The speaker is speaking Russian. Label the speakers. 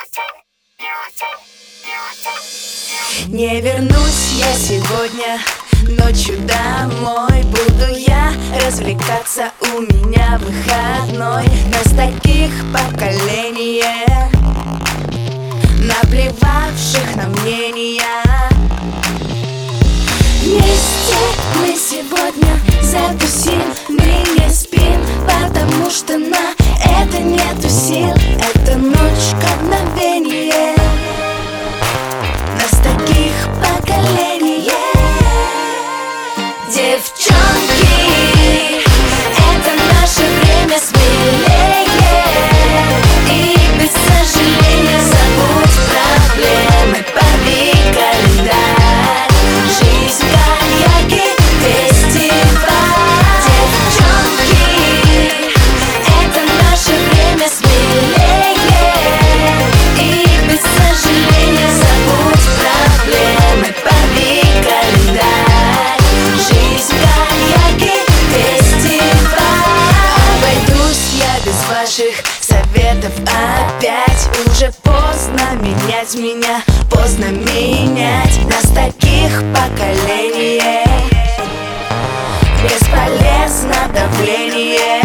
Speaker 1: Не вернусь я сегодня ночью домой. Буду я развлекаться, у меня выходной. Нас таких поколение, наплевавших на мнения. Вместе мы сегодня затусим, мы не спим, потому что на это нету сил. Это ночь как мгновение, нас таких поколение. Девчонки, это наше время смелее, и без сожаления забудь проблемы, побей календарь. Жизнь как яркий фестиваль. Девчонки, это наше время смелее, и без сожаления забудь проблемы, побей календарь. Жизнь как яркий фестиваль. Обойдусь я без ваших советов опять. Уже поздно менять меня, поздно менять. Нас таких поколение, бесполезно давление.